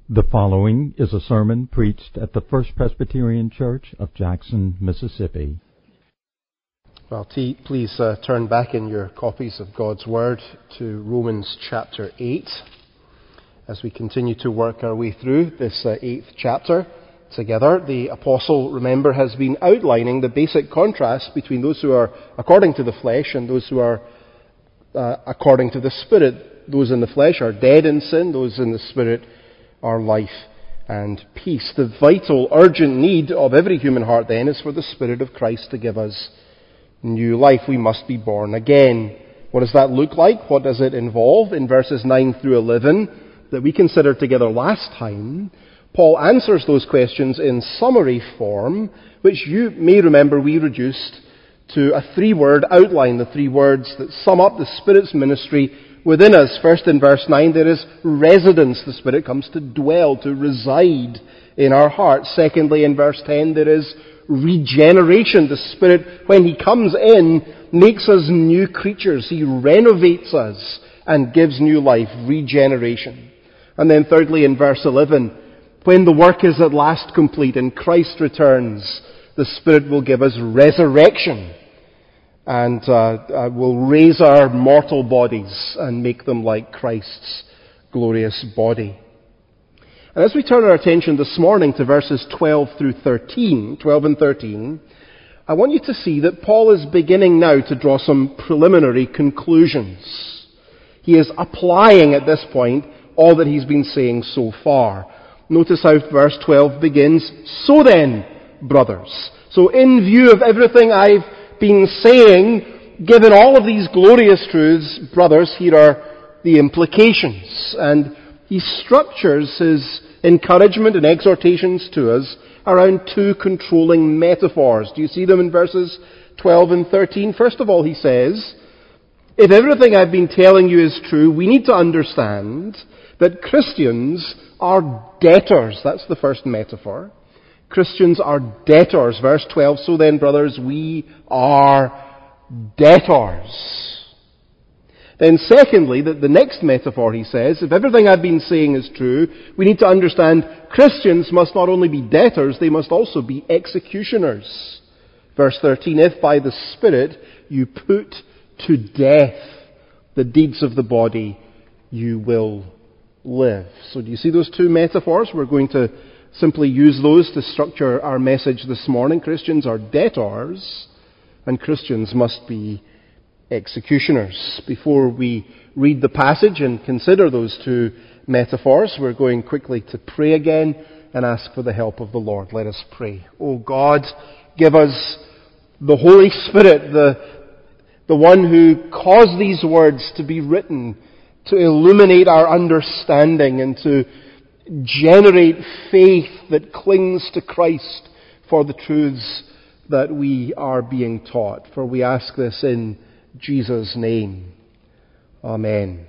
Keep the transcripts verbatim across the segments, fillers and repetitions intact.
The following is a sermon preached at the First Presbyterian Church of Jackson, Mississippi. Well, t- please uh, turn back in your copies of God's Word to Romans chapter eight as we continue to work our way through this uh, eighth chapter together. The Apostle, remember, has been outlining the basic contrast between those who are according to the flesh and those who are uh, according to the Spirit. Those in the flesh are dead in sin, those in the Spirit are life and peace. The vital, urgent need of every human heart then is for the Spirit of Christ to give us new life. We must be born again. What does that look like? What does it involve? In verses nine through eleven that we considered together last time, Paul answers those questions in summary form, which you may remember we reduced to a three-word outline, the three words that sum up the Spirit's ministry within us. First, in verse nine, there is residence. The Spirit comes to dwell, to reside in our hearts. Secondly, in verse ten, there is regeneration. The Spirit, when He comes in, makes us new creatures. He renovates us and gives new life, regeneration. And then thirdly, in verse eleven, when the work is at last complete and Christ returns, the Spirit will give us resurrection and uh, uh, will raise our mortal bodies and make them like Christ's glorious body. And as we turn our attention this morning to verses twelve through thirteen, twelve and thirteen, I want you to see that Paul is beginning now to draw some preliminary conclusions. He is applying at this point all that he's been saying so far. Notice how verse twelve begins, "So then, brothers." So in view of everything I've been saying, given all of these glorious truths, brothers, here are the implications. And he structures his encouragement and exhortations to us around two controlling metaphors. Do you see them in verses twelve and thirteen? First of all, he says, if everything I've been telling you is true, we need to understand that Christians are debtors. That's the first metaphor. Christians are debtors. Verse twelve, so then, brothers, we are debtors. Then secondly, that the next metaphor, he says, if everything I've been saying is true, we need to understand Christians must not only be debtors, they must also be executioners. Verse thirteen, if by the Spirit you put to death the deeds of the body, you will live. So do you see those two metaphors? We're going to simply use those to structure our message this morning. Christians are debtors, and Christians must be executioners. Before we read the passage and consider those two metaphors, we're going quickly to pray again and ask for the help of the Lord. Let us pray. Oh God, give us the Holy Spirit, the, the one who caused these words to be written, to illuminate our understanding and to generate faith that clings to Christ for the truths that we are being taught. For we ask this in Jesus' name. Amen.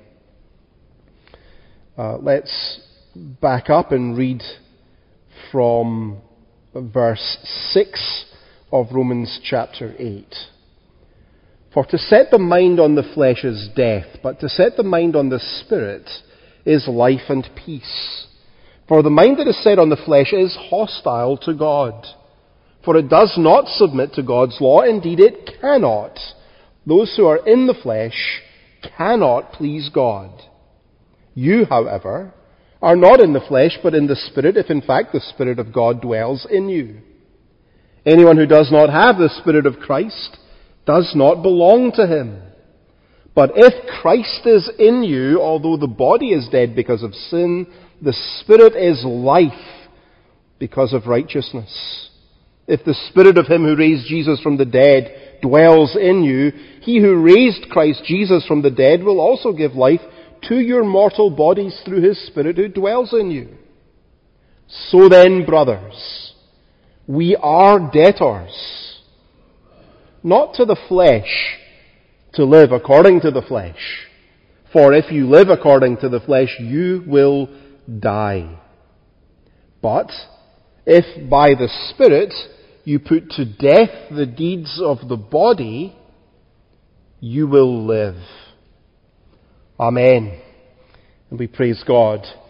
Uh, let's back up and read from verse six of Romans chapter eight. For to set the mind on the flesh is death, but to set the mind on the Spirit is life and peace. For the mind that is set on the flesh is hostile to God, for it does not submit to God's law. Indeed, it cannot. Those who are in the flesh cannot please God. You, however, are not in the flesh, but in the Spirit, if in fact the Spirit of God dwells in you. Anyone who does not have the Spirit of Christ does not belong to him. But if Christ is in you, although the body is dead because of sin, the Spirit is life because of righteousness. If the Spirit of Him who raised Jesus from the dead dwells in you, He who raised Christ Jesus from the dead will also give life to your mortal bodies through His Spirit who dwells in you. So then, brothers, we are debtors, not to the flesh, to live according to the flesh. For if you live according to the flesh, you will die. But if by the Spirit you put to death the deeds of the body, you will live. Amen. And we praise God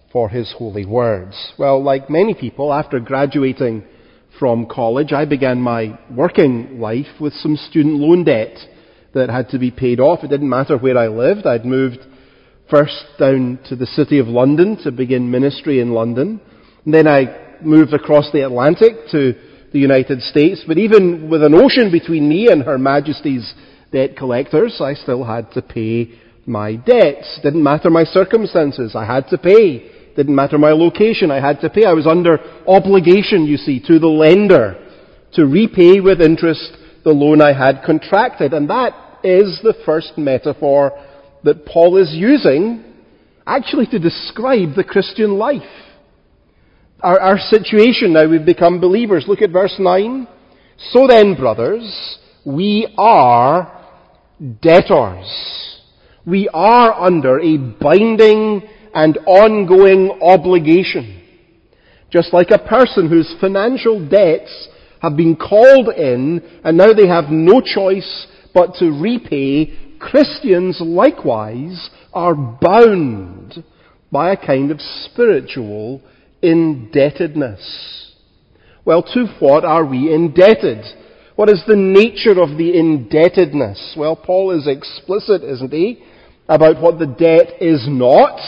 for his holy words. Well, like many people, after graduating from college, I began my working life with some student loan debt that had to be paid off. It didn't matter where I lived. I'd moved first down to the city of London to begin ministry in London. And then I moved across the Atlantic to the United States. But even with an ocean between me and Her Majesty's debt collectors, I still had to pay my debts. Didn't matter my circumstances. I had to pay. Didn't matter my location. I had to pay. I was under obligation, you see, to the lender to repay with interest the loan I had contracted. And that is the first metaphor that Paul is using actually to describe the Christian life. Our, our situation now, we've become believers. Look at verse nine. So then, brothers, we are debtors. We are under a binding and ongoing obligation. Just like a person whose financial debts have been called in and now they have no choice but to repay, Christians likewise are bound by a kind of spiritual indebtedness. Well, to what are we indebted? What is the nature of the indebtedness? Well, Paul is explicit, isn't he, about what the debt is not.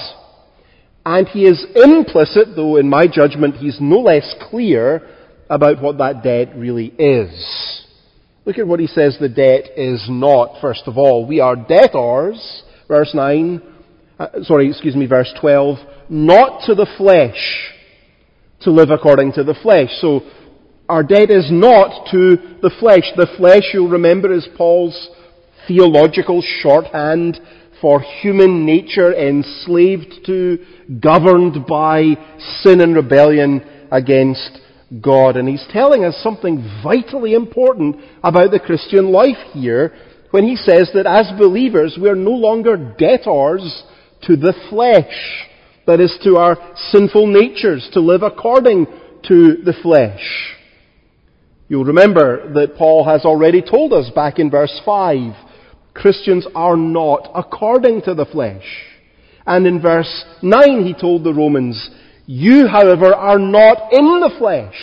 And he is implicit, though in my judgment he's no less clear about what that debt really is. Look at what he says the debt is not, first of all. We are debtors, verse nine, uh, sorry, excuse me, verse twelve, not to the flesh, to live according to the flesh. So, our debt is not to the flesh. The flesh, you'll remember, is Paul's theological shorthand for human nature enslaved to, governed by sin and rebellion against God. And he's telling us something vitally important about the Christian life here when he says that as believers we are no longer debtors to the flesh. That is, to our sinful natures, to live according to the flesh. You'll remember that Paul has already told us back in verse five, Christians are not according to the flesh. And in verse nine he told the Romans, you, however, are not in the flesh.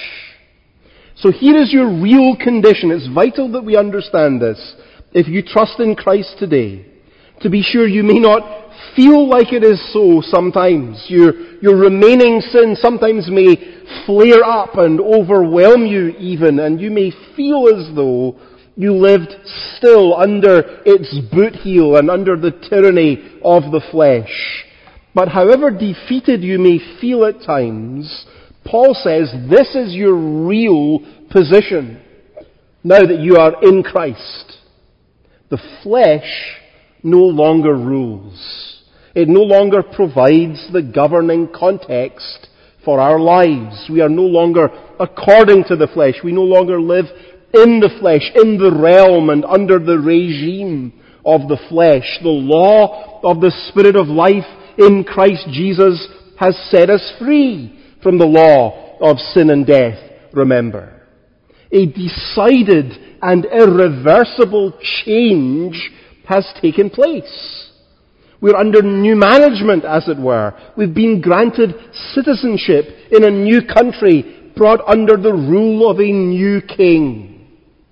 So here is your real condition. It's vital that we understand this. If you trust in Christ today, to be sure you may not feel like it is so sometimes. Your, your remaining sin sometimes may flare up and overwhelm you even, and you may feel as though you lived still under its boot heel and under the tyranny of the flesh. But however defeated you may feel at times, Paul says this is your real position now that you are in Christ. The flesh no longer rules. It no longer provides the governing context for our lives. We are no longer according to the flesh. We no longer live in the flesh, in the realm and under the regime of the flesh. The law of the Spirit of life in Christ Jesus has set us free from the law of sin and death, remember. A decided and irreversible change has taken place. We're under new management, as it were. We've been granted citizenship in a new country, brought under the rule of a new king.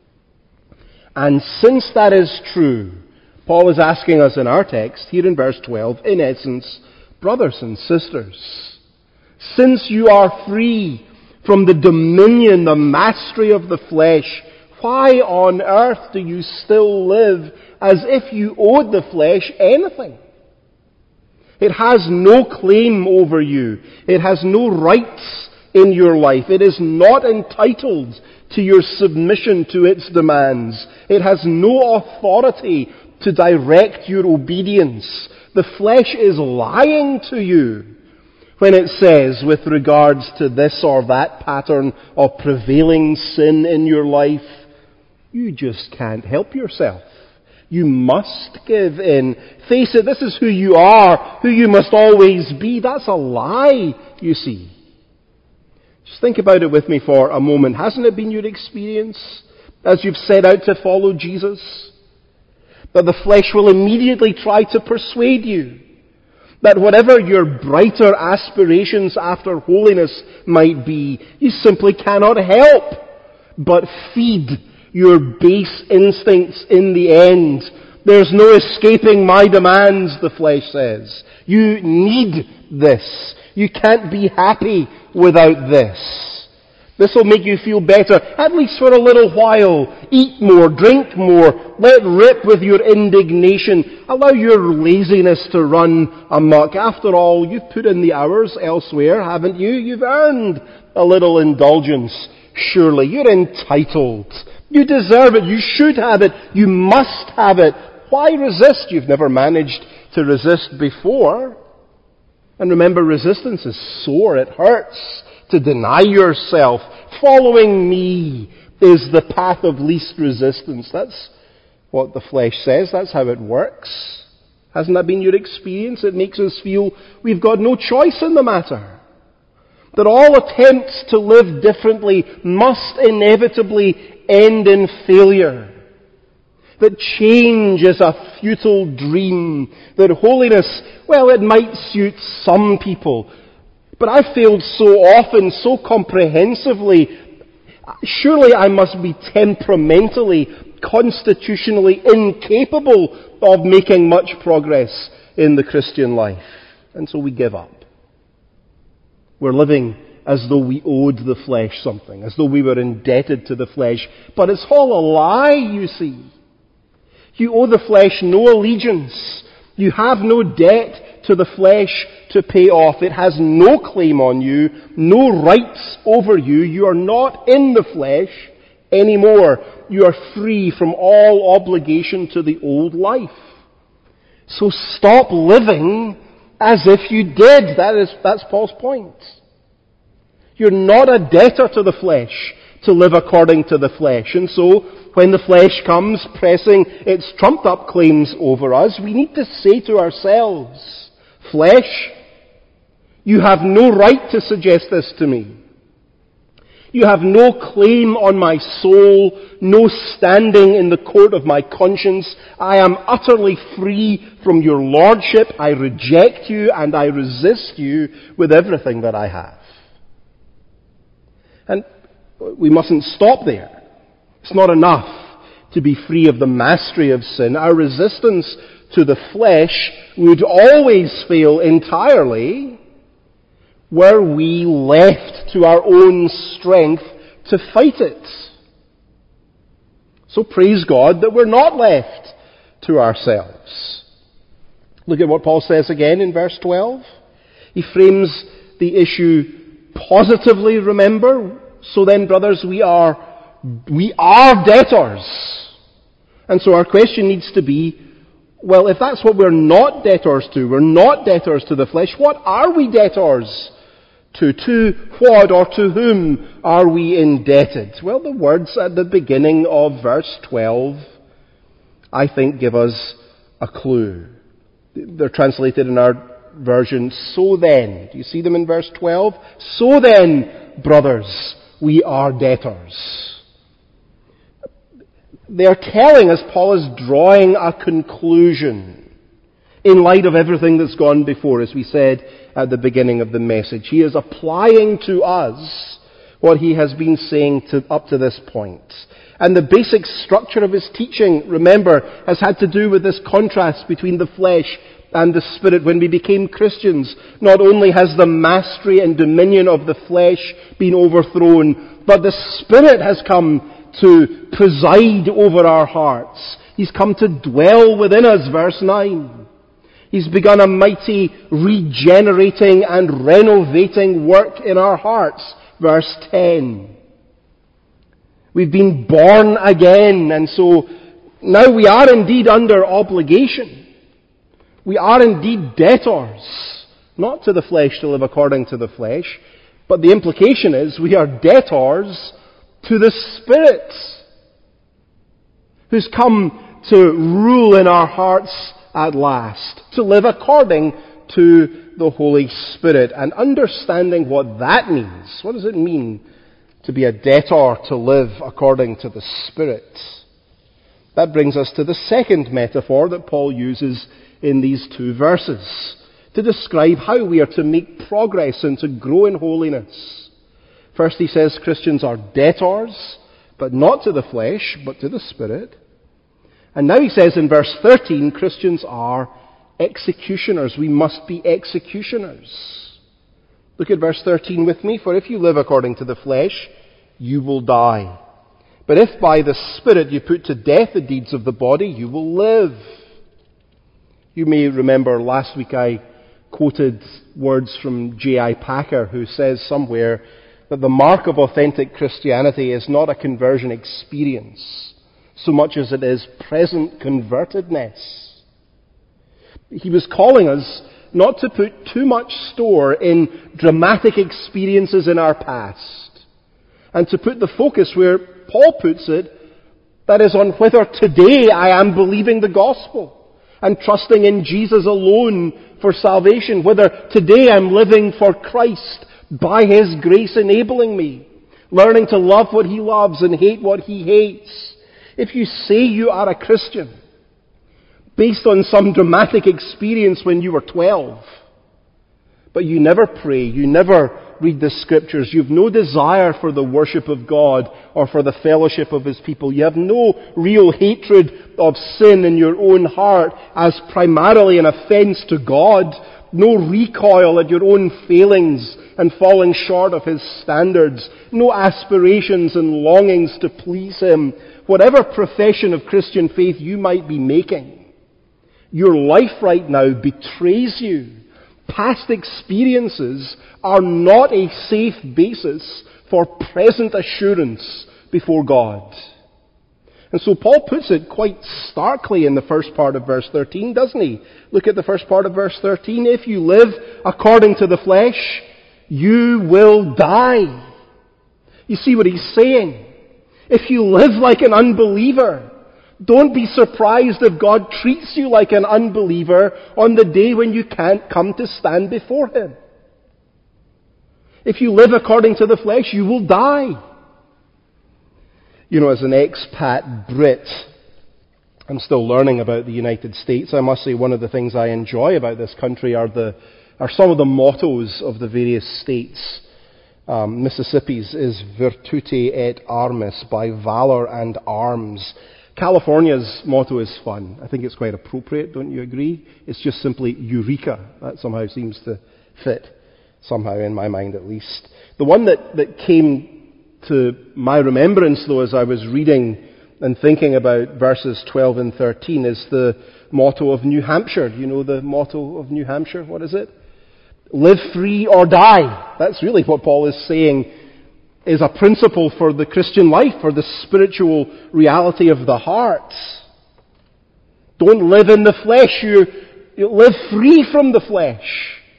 And since that is true, Paul is asking us in our text, here in verse twelve, in essence, brothers and sisters, since you are free from the dominion, the mastery of the flesh, why on earth do you still live as if you owed the flesh anything? It has no claim over you. It has no rights in your life. It is not entitled to your submission to its demands. It has no authority to direct your obedience. The flesh is lying to you when it says, with regards to this or that pattern of prevailing sin in your life, you just can't help yourself. You must give in. Face it, this is who you are, who you must always be. That's a lie, you see. Just think about it with me for a moment. Hasn't it been your experience as you've set out to follow Jesus? That the flesh will immediately try to persuade you That whatever your brighter aspirations after holiness might be, you simply cannot help but feed your base instincts in the end. There's no escaping my demands, the flesh says. You need this. You can't be happy without this. This will make you feel better, at least for a little while. Eat more, drink more, let rip with your indignation. Allow your laziness to run amok. After all, you've put in the hours elsewhere, haven't you? You've earned a little indulgence, surely. You're entitled. You deserve it. You should have it. You must have it. Why resist? You've never managed to resist before. And remember, resistance is sore. It hurts to deny yourself. Following me is the path of least resistance. That's what the flesh says. That's how it works. Hasn't that been your experience? It makes us feel we've got no choice in the matter. That all attempts to live differently must inevitably end in failure. That change is a futile dream. That holiness, well, it might suit some people. But I've failed so often, so comprehensively. Surely I must be temperamentally, constitutionally incapable of making much progress in the Christian life. And so we give up. We're living as though we owed the flesh something, as though we were indebted to the flesh. But it's all a lie, you see. You owe the flesh no allegiance. You have no debt to the flesh to pay off. It has no claim on you, no rights over you. You are not in the flesh anymore. You are free from all obligation to the old life. So stop living as if you did. That is, that's Paul's point. You're not a debtor to the flesh to live according to the flesh. And so, when the flesh comes pressing its trumped-up claims over us, we need to say to ourselves, flesh, you have no right to suggest this to me. You have no claim on my soul, no standing in the court of my conscience. I am utterly free from your lordship. I reject you and I resist you with everything that I have. And we mustn't stop there. It's not enough to be free of the mastery of sin. Our resistance to the flesh would always fail entirely were we left to our own strength to fight it. So praise God that we're not left to ourselves. Look at what Paul says again in verse twelve. He frames the issue positively, remember. So then, brothers, we are, we are debtors. And so our question needs to be, well, if that's what we're not debtors to, we're not debtors to the flesh, what are we debtors to? To what or to whom are we indebted? Well, the words at the beginning of verse twelve, I think, give us a clue. They're translated in our version, so then. Do you see them in verse twelve? So then, brothers, we are debtors. They are telling us Paul is drawing a conclusion in light of everything that's gone before, as we said at the beginning of the message. He is applying to us what he has been saying to, up to this point. And the basic structure of his teaching, remember, has had to do with this contrast between the flesh and the Spirit. When we became Christians, not only has the mastery and dominion of the flesh been overthrown, but the Spirit has come to preside over our hearts. He's come to dwell within us, verse nine. He's begun a mighty regenerating and renovating work in our hearts, verse ten. We've been born again, and so now we are indeed under obligation. We are indeed debtors, not to the flesh to live according to the flesh, but the implication is we are debtors to the Spirit, who's come to rule in our hearts at last, to live according to the Holy Spirit. And understanding what that means, what does it mean to be a debtor to live according to the Spirit? That brings us to the second metaphor that Paul uses in these two verses. to describe how we are to make progress and to grow in holiness. First he says Christians are debtors, but not to the flesh, but to the Spirit. And now he says in verse thirteen, Christians are executioners. We must be executioners. Look at verse thirteen with me. For if you live according to the flesh, you will die. But if by the Spirit you put to death the deeds of the body, you will live. You may remember last week I quoted words from J I Packer, who says somewhere that the mark of authentic Christianity is not a conversion experience so much as it is present convertedness. He was calling us not to put too much store in dramatic experiences in our past, and to put the focus where Paul puts it, that is on whether today I am believing the gospel and trusting in Jesus alone for salvation, whether today I'm living for Christ by His grace enabling me, learning to love what He loves and hate what He hates. If you say you are a Christian based on some dramatic experience when you were twelve, but you never pray, you never read the Scriptures, you have no desire for the worship of God or for the fellowship of His people, you have no real hatred of sin in your own heart as primarily an offense to God, no recoil at your own failings and falling short of His standards, no aspirations and longings to please Him, whatever profession of Christian faith you might be making, your life right now betrays you. Past experiences are not a safe basis for present assurance before God. And so Paul puts it quite starkly in the first part of verse thirteen, doesn't he? Look at the first part of verse thirteen. If you live according to the flesh, you will die. You see what he's saying? If you live like an unbeliever, don't be surprised if God treats you like an unbeliever on the day when you can't come to stand before Him. If you live according to the flesh, you will die. You know, as an expat Brit, I'm still learning about the United States. I must say one of the things I enjoy about this country are the are some of the mottos of the various states. Um, Mississippi's is Virtute et Armis, by valor and arms. California's motto is fun. I think it's quite appropriate, don't you agree? It's just simply Eureka. That somehow seems to fit, somehow in my mind at least. The one that, that came to my remembrance, though, as I was reading and thinking about verses twelve and thirteen, is the motto of New Hampshire. You know the motto of New Hampshire? What is it? Live free or die. That's really what Paul is saying is a principle for the Christian life, for the spiritual reality of the heart. Don't live in the flesh. You, you live free from the flesh.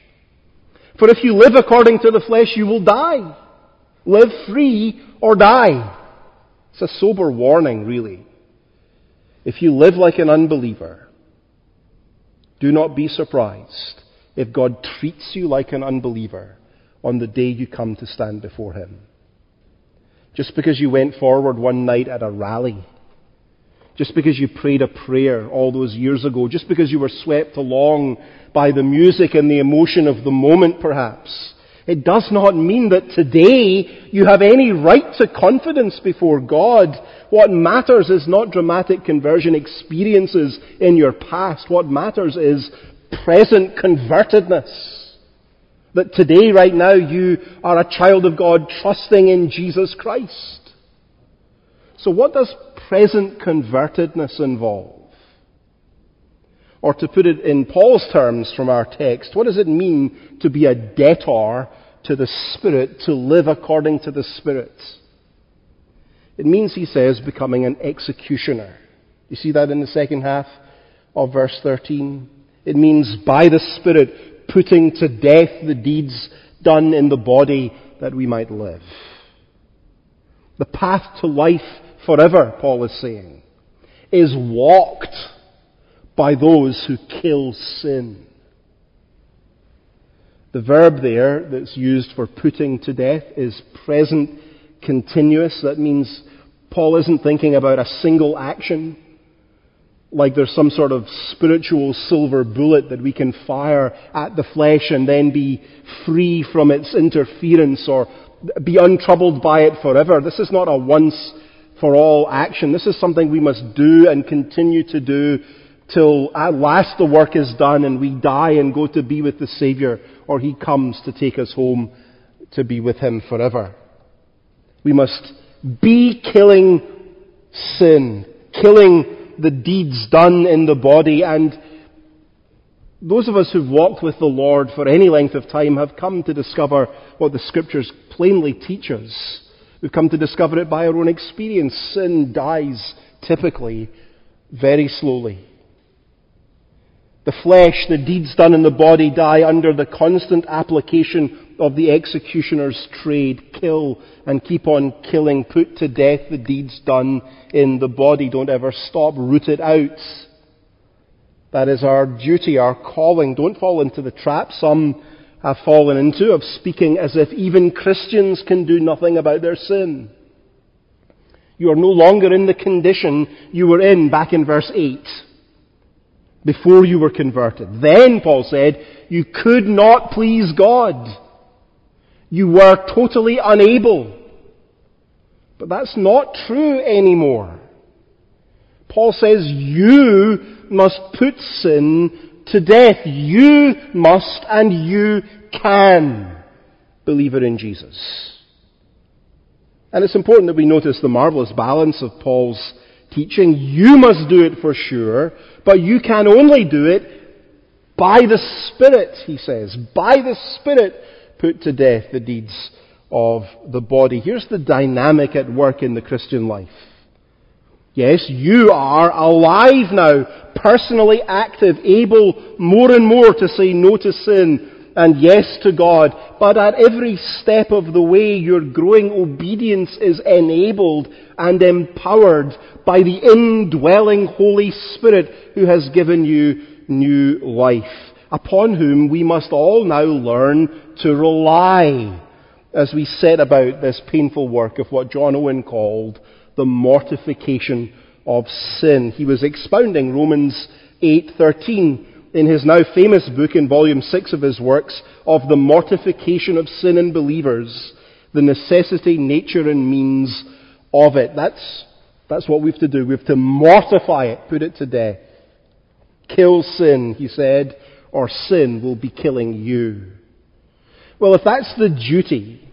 For if you live according to the flesh, you will die. Live free or die. It's a sober warning, really. If you live like an unbeliever, do not be surprised if God treats you like an unbeliever on the day you come to stand before Him. Just because you went forward one night at a rally, just because you prayed a prayer all those years ago, just because you were swept along by the music and the emotion of the moment perhaps, it does not mean that today you have any right to confidence before God. What matters is not dramatic conversion experiences in your past. What matters is present convertedness. That today, right now, you are a child of God trusting in Jesus Christ. So what does present convertedness involve? Or to put it in Paul's terms from our text, what does it mean to be a debtor to the Spirit, to live according to the Spirit? It means, he says, becoming an executioner. You see that in the second half of verse thirteen? It means by the Spirit putting to death the deeds done in the body that we might live. The path to life forever, Paul is saying, is walked by those who kill sin. The verb there that's used for putting to death is present continuous. That means Paul isn't thinking about a single action. like there's some sort of spiritual silver bullet that we can fire at the flesh and then be free from its interference or be untroubled by it forever. This is not a once-for-all action. This is something we must do and continue to do till at last the work is done and we die and go to be with the Savior, or He comes to take us home to be with Him forever. We must be killing sin, killing the deeds done in the body. And those of us who've walked with the Lord for any length of time have come to discover what the Scriptures plainly teach us. We've come to discover it by our own experience. Sin dies typically very slowly. The flesh, the deeds done in the body, die under the constant application of the executioner's trade. Kill and keep on killing. Put to death the deeds done in the body. Don't ever stop. Root it out. That is our duty, our calling. Don't fall into the trap some have fallen into of speaking as if even Christians can do nothing about their sin. You are no longer in the condition you were in back in verse eight. Before you were converted. Then, Paul said, you could not please God. You were totally unable. But that's not true anymore. Paul says you must put sin to death. You must and you can, believer in Jesus. And it's important that we notice the marvelous balance of Paul's teaching. You must do it for sure, but you can only do it by the Spirit, he says. By the Spirit, put to death the deeds of the body. Here's the dynamic at work in the Christian life. Yes, you are alive now, personally active, able more and more to say no to sin and yes to God. But at every step of the way, your growing obedience is enabled and empowered by the indwelling Holy Spirit who has given you new life, upon whom we must all now learn to rely as we set about this painful work of what John Owen called the mortification of sin. He was expounding Romans eight thirteen in his now famous book in volume six of his works of the mortification of sin in believers, the necessity, nature and means of it. That's, that's what we have to do. We have to mortify it, put it to death. Kill sin, he said, or sin will be killing you. Well, if that's the duty,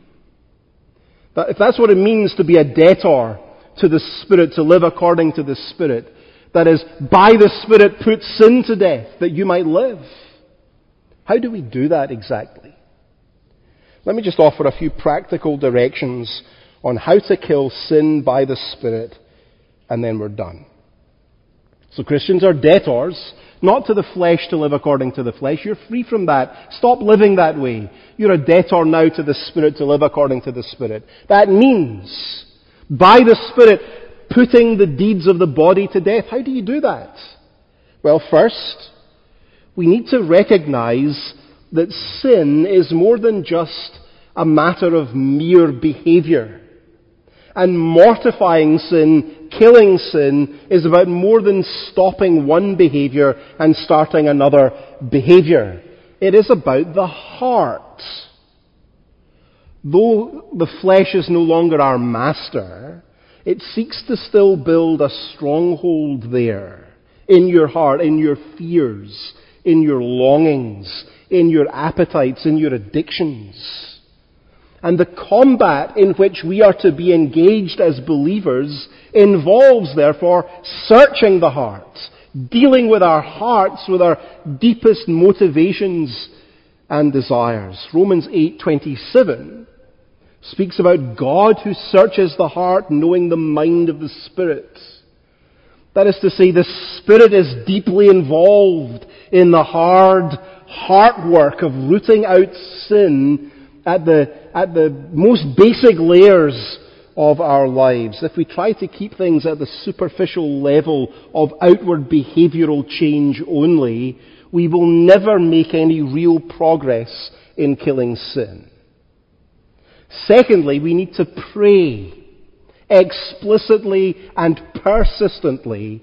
if that's what it means to be a debtor to the Spirit, to live according to the Spirit, that is, by the Spirit put sin to death that you might live. How do we do that exactly? Let me just offer a few practical directions on how to kill sin by the Spirit, and then we're done. So Christians are debtors, not to the flesh to live according to the flesh. You're free from that. Stop living that way. You're a debtor now to the Spirit to live according to the Spirit. That means, by the Spirit, putting the deeds of the body to death. How do you do that? Well, first, we need to recognize that sin is more than just a matter of mere behavior. And mortifying sin, killing sin, is about more than stopping one behavior and starting another behavior. It is about the heart. Though the flesh is no longer our master, it seeks to still build a stronghold there, in your heart, in your fears, in your longings, in your appetites, in your addictions. And the combat in which we are to be engaged as believers involves, therefore, searching the heart, dealing with our hearts, with our deepest motivations and desires. Romans eight twenty-seven speaks about God who searches the heart, knowing the mind of the Spirit. That is to say, the Spirit is deeply involved in the hard heart work of rooting out sin at the, at the most basic layers of our lives. If we try to keep things at the superficial level of outward behavioral change only, we will never make any real progress in killing sin. Secondly, we need to pray explicitly and persistently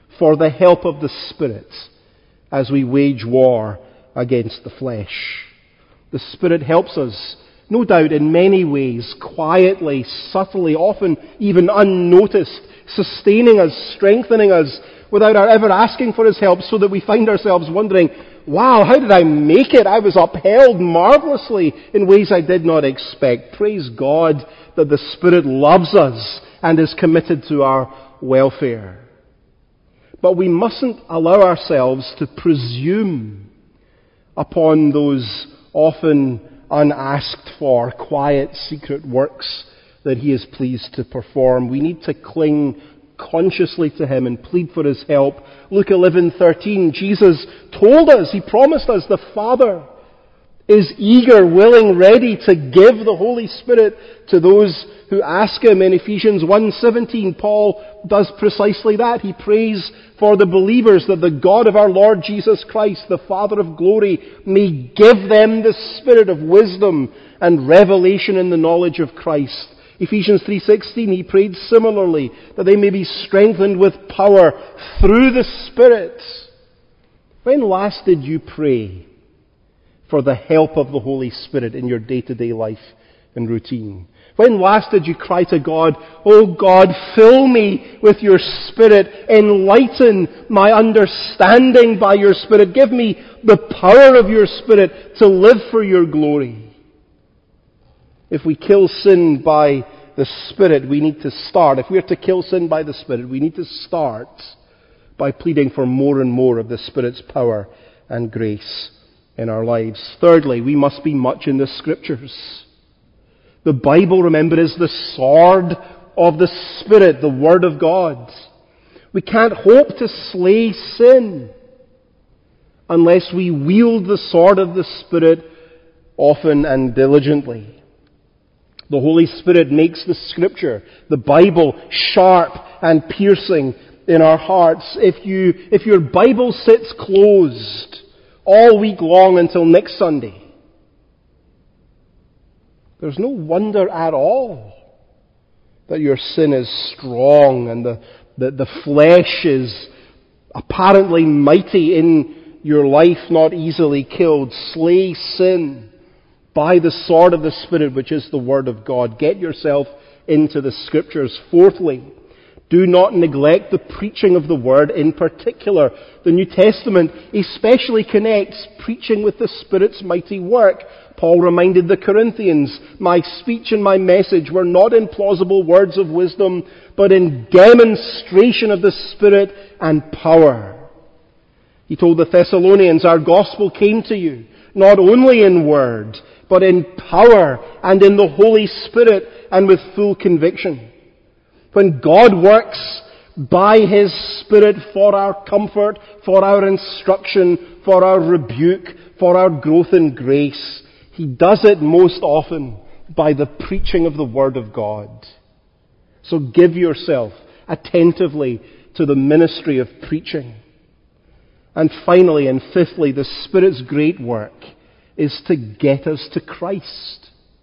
for the help of the Spirit as we wage war against the flesh. The Spirit helps us, no doubt in many ways, quietly, subtly, often even unnoticed, sustaining us, strengthening us, without our ever asking for His help, so that we find ourselves wondering, wow, how did I make it? I was upheld marvelously in ways I did not expect. Praise God that the Spirit loves us and is committed to our welfare. But we mustn't allow ourselves to presume upon those often unasked for, quiet, secret works that He is pleased to perform. We need to cling consciously to Him and plead for His help. Luke eleven thirteen, Jesus told us, He promised us, the Father is eager, willing, ready to give the Holy Spirit to those who ask Him. In Ephesians one seventeen, Paul does precisely that. He prays for the believers that the God of our Lord Jesus Christ, the Father of glory, may give them the spirit of wisdom and revelation in the knowledge of Christ. Ephesians three sixteen, he prayed similarly, that they may be strengthened with power through the Spirit. When last did you pray for the help of the Holy Spirit in your day-to-day life and routine? When last did you cry to God, "Oh God, fill me with your Spirit, enlighten my understanding by your Spirit, give me the power of your Spirit to live for your glory"? If we kill sin by the Spirit, we need to start. If we are to kill sin by the Spirit, we need to start by pleading for more and more of the Spirit's power and grace in our lives. Thirdly, we must be much in the Scriptures. The Bible, remember, is the sword of the Spirit, the Word of God. We can't hope to slay sin unless we wield the sword of the Spirit often and diligently. The Holy Spirit makes the Scripture, the Bible, sharp and piercing in our hearts. If you, if your Bible sits closed all week long until next Sunday, there's no wonder at all that your sin is strong and the, the, the flesh is apparently mighty in your life, not easily killed. Slay sin by the sword of the Spirit, which is the Word of God. Get yourself into the Scriptures. Fourthly, do not neglect the preaching of the Word in particular. The New Testament especially connects preaching with the Spirit's mighty work. Paul reminded the Corinthians, "My speech and my message were not in plausible words of wisdom, but in demonstration of the Spirit and power." He told the Thessalonians, "Our gospel came to you, not only in word, but in power and in the Holy Spirit and with full conviction." When God works by His Spirit for our comfort, for our instruction, for our rebuke, for our growth in grace, He does it most often by the preaching of the Word of God. So give yourself attentively to the ministry of preaching. And finally and fifthly, the Spirit's great work is to get us to Christ.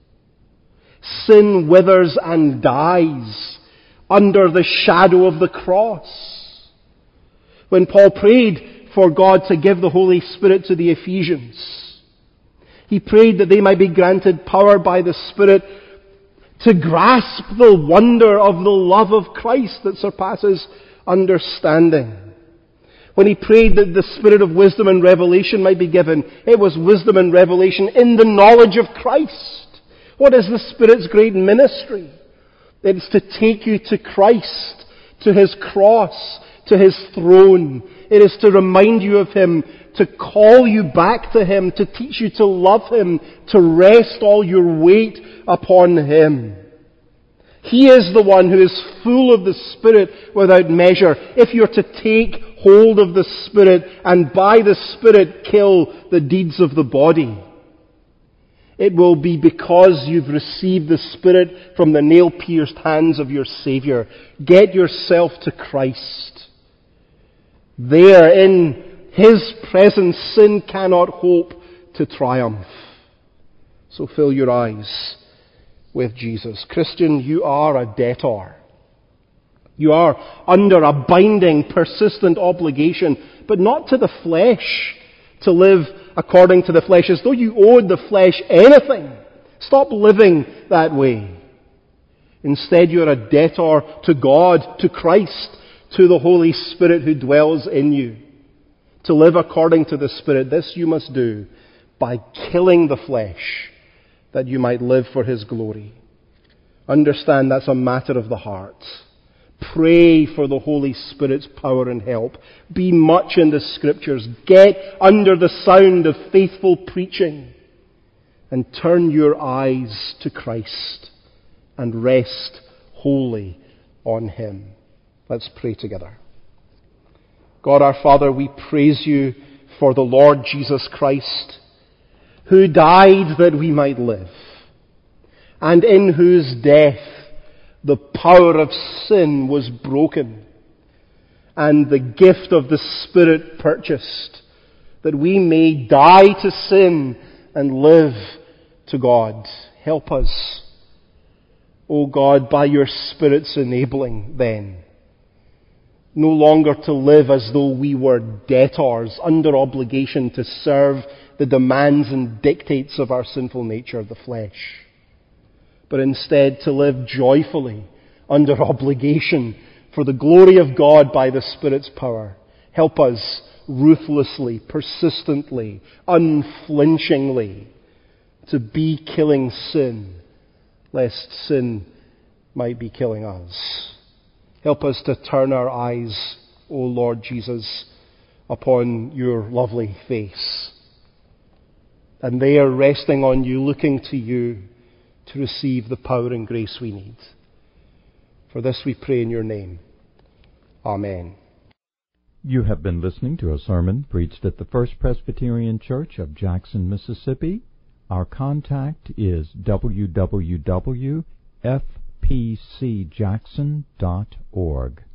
Sin withers and dies under the shadow of the cross. When Paul prayed for God to give the Holy Spirit to the Ephesians, he prayed that they might be granted power by the Spirit to grasp the wonder of the love of Christ that surpasses understanding. When he prayed that the Spirit of wisdom and revelation might be given, it was wisdom and revelation in the knowledge of Christ. What is the Spirit's great ministry? It's to take you to Christ, to His cross, to His throne. It is to remind you of Him, to call you back to Him, to teach you to love Him, to rest all your weight upon Him. He is the one who is full of the Spirit without measure. If you're to take hold of the Spirit and by the Spirit kill the deeds of the body, it will be because you've received the Spirit from the nail-pierced hands of your Savior. Get yourself to Christ. There, in His presence, sin cannot hope to triumph. So fill your eyes with Jesus. Christian, you are a debtor. You are under a binding, persistent obligation, but not to the flesh, to live according to the flesh, as though you owed the flesh anything. Stop living that way. Instead, you are a debtor to God, to Christ, to the Holy Spirit who dwells in you. To live according to the Spirit, this you must do by killing the flesh, that you might live for His glory. Understand that's a matter of the heart. Pray for the Holy Spirit's power and help. Be much in the Scriptures. Get under the sound of faithful preaching. And turn your eyes to Christ and rest wholly on Him. Let's pray together. God our Father, we praise You for the Lord Jesus Christ, who died that we might live, and in whose death the power of sin was broken, and the gift of the Spirit purchased, that we may die to sin and live to God. Help us, O God, by Your Spirit's enabling then, no longer to live as though we were debtors under obligation to serve the demands and dictates of our sinful nature, the flesh, but instead to live joyfully under obligation for the glory of God by the Spirit's power. Help us ruthlessly, persistently, unflinchingly to be killing sin, lest sin might be killing us. Help us to turn our eyes, O Lord Jesus, upon Your lovely face, and there, resting on You, looking to You, to receive the power and grace we need. For this we pray in Your name. Amen. You have been listening to a sermon preached at the First Presbyterian Church of Jackson, Mississippi. Our contact is w w w dot f p c jackson dot org.